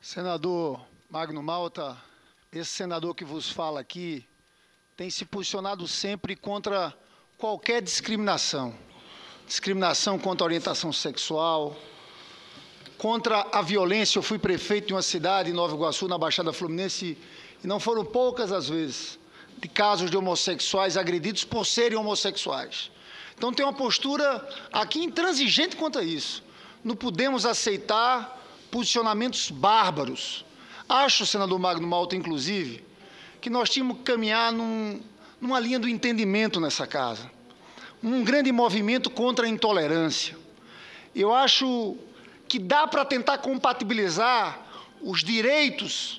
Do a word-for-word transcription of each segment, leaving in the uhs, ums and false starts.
Senador Magno Malta, esse senador que vos fala aqui tem se posicionado sempre contra qualquer discriminação. Discriminação contra a orientação sexual, contra a violência. Eu fui prefeito de uma cidade, em Nova Iguaçu, na Baixada Fluminense, e não foram poucas as vezes de casos de homossexuais agredidos por serem homossexuais. Então tem uma postura aqui intransigente quanto a isso. Não podemos aceitar posicionamentos bárbaros. Acho, senador Magno Malta, inclusive, que nós tínhamos que caminhar num, numa linha do entendimento nessa casa. Um grande movimento contra a intolerância. Eu acho que dá para tentar compatibilizar os direitos,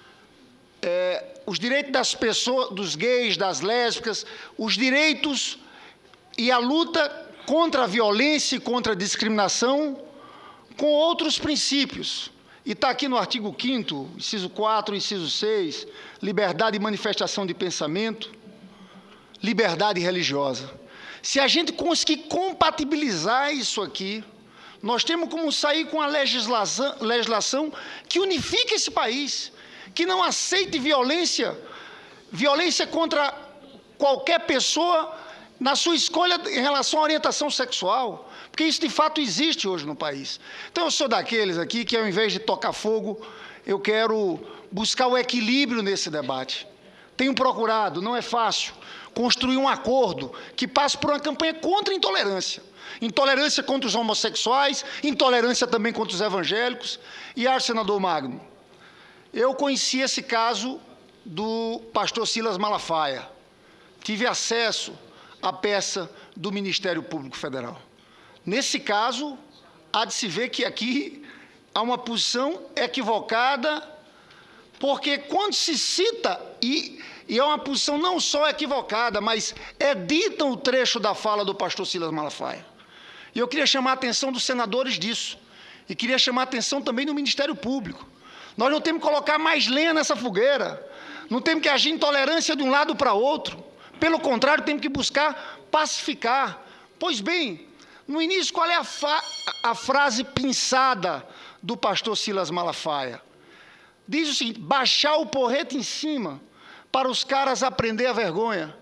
é, os direitos das pessoas, dos gays, das lésbicas, os direitos e a luta contra a violência e contra a discriminação com outros princípios. E está aqui no artigo quinto, inciso quatro, inciso seis, liberdade de manifestação de pensamento, liberdade religiosa. Se a gente conseguir compatibilizar isso aqui, nós temos como sair com a legislação, legislação que unifique esse país, que não aceite violência, violência contra qualquer pessoa na sua escolha em relação à orientação sexual, porque isso de fato existe hoje no país. Então eu sou daqueles aqui que, ao invés de tocar fogo, eu quero buscar o equilíbrio nesse debate. Tenho procurado, não é fácil, construir um acordo que passe por uma campanha contra a intolerância. Intolerância contra os homossexuais, intolerância também contra os evangélicos. E, acho, senador Magno, eu conheci esse caso do pastor Silas Malafaia. Tive acesso à peça do Ministério Público Federal. Nesse caso, há de se ver que aqui há uma posição equivocada, porque quando se cita, e, e é uma posição não só equivocada, mas é dita o trecho da fala do pastor Silas Malafaia. E eu queria chamar a atenção dos senadores disso, e queria chamar a atenção também do Ministério Público. Nós não temos que colocar mais lenha nessa fogueira, não temos que agir intolerância de um lado para outro, pelo contrário, temos que buscar pacificar. Pois bem, no início, qual é a, a frase pinçada do pastor Silas Malafaia? Diz o seguinte: baixar o porrete em cima para os caras aprender a vergonha.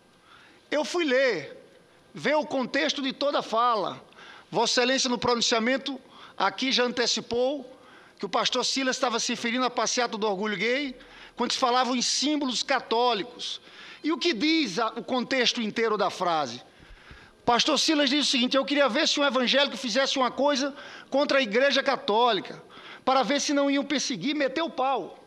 Eu fui ler, ver o contexto de toda a fala. Vossa Excelência, no pronunciamento, aqui já antecipou que o pastor Silas estava se referindo à passeata do orgulho gay, quando se falavam em símbolos católicos. E o que diz a, o contexto inteiro da frase? Pastor Silas diz o seguinte: eu queria ver se um evangélico fizesse uma coisa contra a Igreja Católica, para ver se não iam perseguir, meter o pau.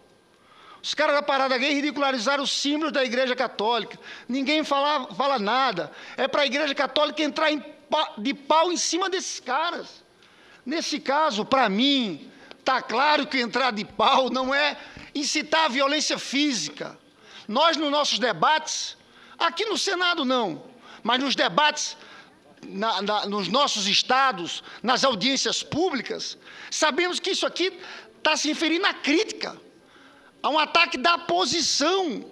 Os caras da parada gay ridicularizaram os símbolos da Igreja Católica. Ninguém fala, fala nada. É para a Igreja Católica entrar em, de pau em cima desses caras. Nesse caso, para mim, está claro que entrar de pau não é incitar a violência física. Nós, nos nossos debates, aqui no Senado não, mas nos debates, na, na, nos nossos estados, nas audiências públicas, sabemos que isso aqui está se referindo à crítica, a um ataque da posição,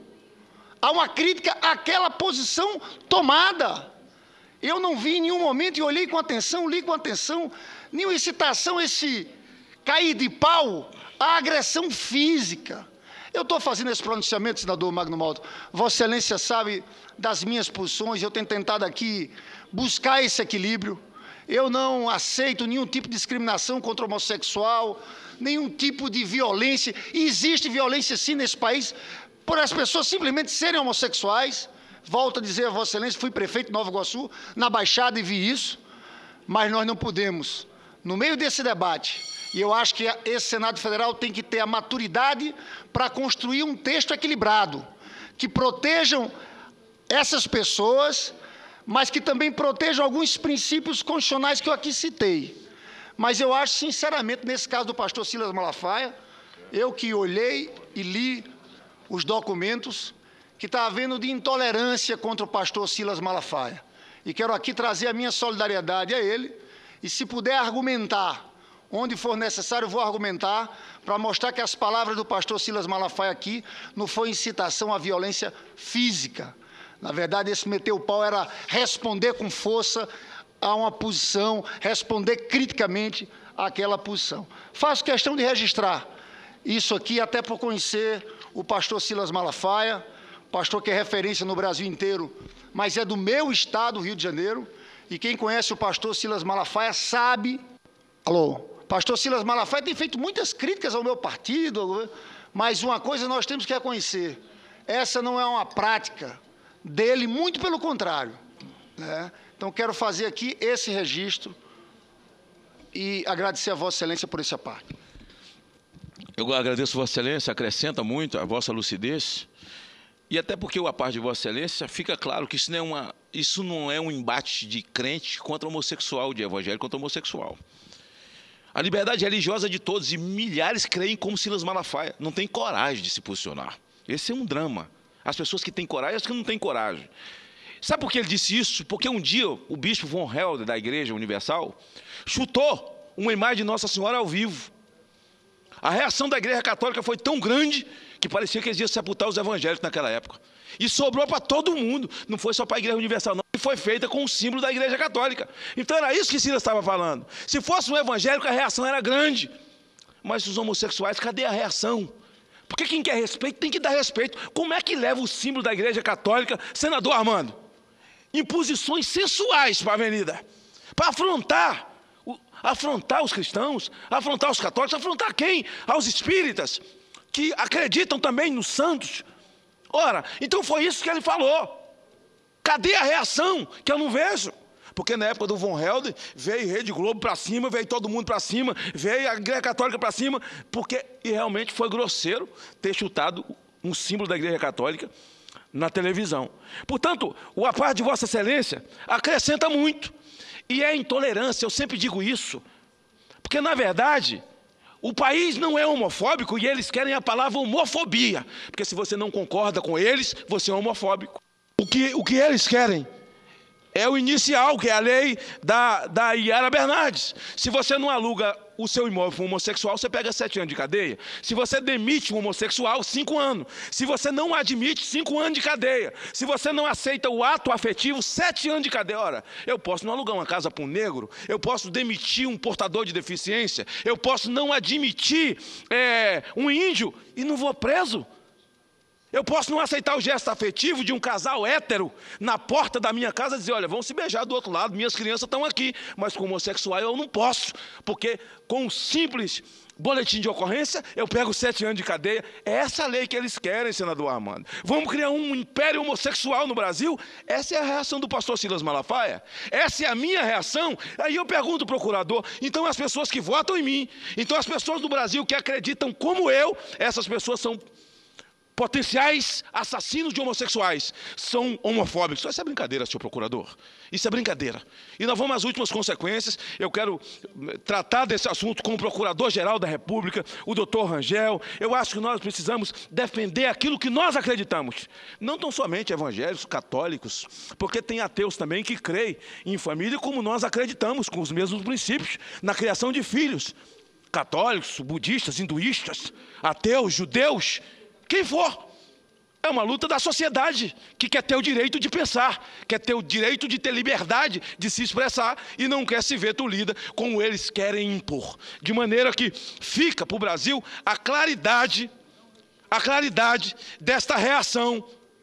a uma crítica àquela posição tomada. Eu não vi em nenhum momento, e olhei com atenção, li com atenção, nenhuma incitação a esse cair de pau, a agressão física. Eu estou fazendo esse pronunciamento, senador Magno Malta. Vossa Excelência sabe das minhas posições, eu tenho tentado aqui buscar esse equilíbrio. Eu não aceito nenhum tipo de discriminação contra o homossexual, nenhum tipo de violência. E existe violência, sim, nesse país, por as pessoas simplesmente serem homossexuais. Volto a dizer a Vossa Excelência, fui prefeito de Nova Iguaçu, na Baixada, e vi isso. Mas nós não podemos, no meio desse debate, e eu acho que esse Senado Federal tem que ter a maturidade para construir um texto equilibrado, que protejam essas pessoas, mas que também protejam alguns princípios constitucionais que eu aqui citei. Mas eu acho, sinceramente, nesse caso do pastor Silas Malafaia, eu que olhei e li os documentos, que está havendo de intolerância contra o pastor Silas Malafaia. E quero aqui trazer a minha solidariedade a ele, e se puder argumentar, onde for necessário, eu vou argumentar para mostrar que as palavras do pastor Silas Malafaia aqui não foi incitação à violência física. Na verdade, esse meter o pau era responder com força a uma posição, responder criticamente àquela posição. Faço questão de registrar isso aqui até por conhecer o pastor Silas Malafaia, pastor que é referência no Brasil inteiro, mas é do meu estado, Rio de Janeiro, e quem conhece o pastor Silas Malafaia sabe... Alô? Pastor Silas Malafaia tem feito muitas críticas ao meu partido, mas uma coisa nós temos que reconhecer, essa não é uma prática dele, muito pelo contrário, né? Então, quero fazer aqui esse registro e agradecer a Vossa Excelência por essa parte. Eu agradeço Vossa Excelência, acrescenta muito a vossa lucidez, e até porque a parte de Vossa Excelência fica claro que isso não é, uma, isso não é um embate de crente contra homossexual, de evangélico contra homossexual. A liberdade religiosa de todos, e milhares creem como Silas Malafaia, não tem coragem de se posicionar. Esse é um drama. As pessoas que têm coragem e as que não têm coragem. Sabe por que ele disse isso? Porque um dia o bispo von Helder, da Igreja Universal, chutou uma imagem de Nossa Senhora ao vivo. A reação da Igreja Católica foi tão grande que parecia que eles iam sepultar os evangélicos naquela época. E sobrou para todo mundo, não foi só para a Igreja Universal, não. E foi feita com o símbolo da Igreja Católica. Então era isso que Silas estava falando. Se fosse um evangélico, a reação era grande. Mas os homossexuais, cadê a reação? Porque quem quer respeito tem que dar respeito. Como é que leva o símbolo da Igreja Católica, senador Armando? Imposições sensuais para a avenida, para afrontar, afrontar os cristãos, afrontar os católicos, afrontar quem? Aos espíritas, que acreditam também nos santos. Ora, então foi isso que ele falou. Cadê a reação? Que eu não vejo. Porque na época do von Helder, veio Rede Globo para cima, veio todo mundo para cima, veio a Igreja Católica para cima, porque e realmente foi grosseiro ter chutado um símbolo da Igreja Católica na televisão. Portanto, a parte de Vossa Excelência acrescenta muito. E é intolerância, eu sempre digo isso. Porque, na verdade, o país não é homofóbico e eles querem a palavra homofobia. Porque se você não concorda com eles, você é homofóbico. O que, o que eles querem é o inicial, que é a lei da, da Yara Bernardes. Se você não aluga o seu imóvel para um homossexual, você pega sete anos de cadeia. Se você demite um homossexual, cinco anos. Se você não admite, cinco anos de cadeia. Se você não aceita o ato afetivo, sete anos de cadeia. Ora, eu posso não alugar uma casa para um negro, eu posso demitir um portador de deficiência, eu posso não admitir é, um índio e não vou preso. Eu posso não aceitar o gesto afetivo de um casal hétero na porta da minha casa e dizer, olha, vão se beijar do outro lado, minhas crianças estão aqui, mas com homossexual eu não posso, porque com um simples boletim de ocorrência, eu pego sete anos de cadeia. É essa a lei que eles querem, senador Armando. Vamos criar um império homossexual no Brasil? Essa é a reação do pastor Silas Malafaia? Essa é a minha reação? Aí eu pergunto ao procurador, então as pessoas que votam em mim, então as pessoas do Brasil que acreditam como eu, essas pessoas são potenciais assassinos de homossexuais, são homofóbicos. Isso é brincadeira, senhor procurador. Isso é brincadeira. E nós vamos às últimas consequências. Eu quero tratar desse assunto com o Procurador-Geral da República, o doutor Rangel. Eu acho que nós precisamos defender aquilo que nós acreditamos. Não tão somente evangélicos, católicos, porque tem ateus também que creem em família como nós acreditamos, com os mesmos princípios, na criação de filhos. Católicos, budistas, hinduístas, ateus, judeus, quem for. É uma luta da sociedade que quer ter o direito de pensar, quer ter o direito de ter liberdade de se expressar e não quer se ver tolhida como eles querem impor. De maneira que fica para o Brasil a claridade, a claridade desta reação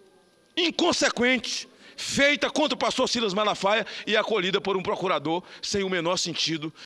inconsequente feita contra o pastor Silas Malafaia e acolhida por um procurador sem o menor sentido